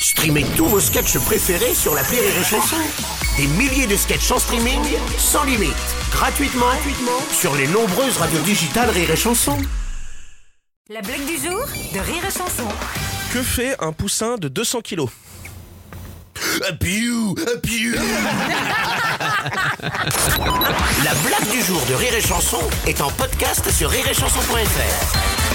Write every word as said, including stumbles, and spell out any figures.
Streamez tous vos sketchs préférés sur l'appli Rire et Chanson. Des milliers de sketchs en streaming, sans limite, gratuitement, gratuitement sur les nombreuses radios digitales Rire et Chanson. La blague du jour de Rire et Chanson. Que fait un poussin de deux cents kilos? Apiou, apiou. La blague du jour de Rire et Chanson est en podcast sur rire et chanson point f r.